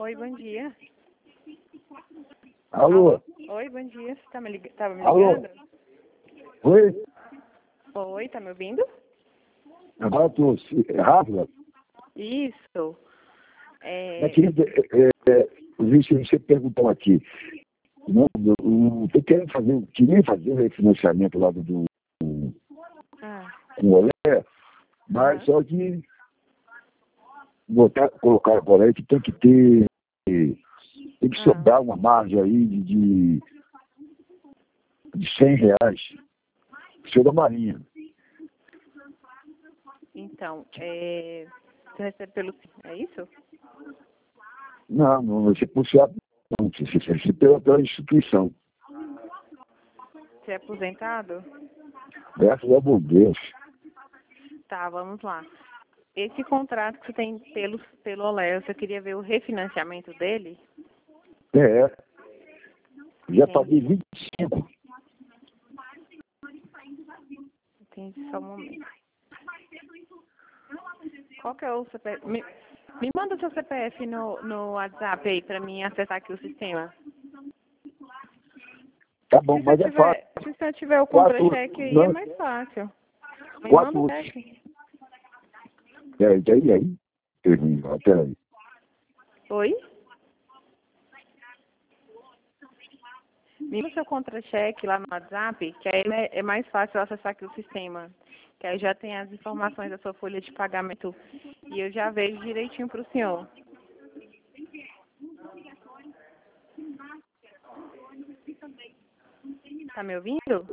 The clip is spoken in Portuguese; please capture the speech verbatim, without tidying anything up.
Oi, bom dia. Alô? Alô? Oi, bom dia. Você tá me lig... tava me Alô? ligando? Oi? Oi, tá me ouvindo? Agora estou rápido. Isso. É, É... querida, é, é, você, você perguntou aqui. Não, eu, eu tô querendo fazer, queria fazer o refinanciamento lá do, do Ah, com o Olé, mas aham. só que botar, colocar agora aí que tem que ter, tem que Ah. sobrar uma margem aí de, de, de cem reais. Seu da Marinha. Então, é... você recebe pelo... É isso? Não, não vai ser puxado, não, se, se, se, se pela, pela instituição. Você é aposentado? Graças a bom Deus. Tá, vamos lá. Esse contrato que você tem pelo, pelo Olé, você queria ver o refinanciamento dele? É, já paguei Entendi. vinte e cinco. Entendi, só um momento. Qual que é o C P F? Me, me manda o seu C P F no, no WhatsApp aí pra mim acessar aqui o sistema. Tá bom, Se você mas é fácil. tiver, se você tiver o Quatro, contra-cheque aí, é não, mais fácil. Me manda o quatro, cheque. peraí, peraí, aí. Peraí, peraí. Oi? Me manda o seu contra-cheque lá no WhatsApp, que aí né, é mais fácil eu acessar aqui o sistema. Que aí já tem as informações da sua folha de pagamento e eu já vejo direitinho pro senhor. Tá me ouvindo?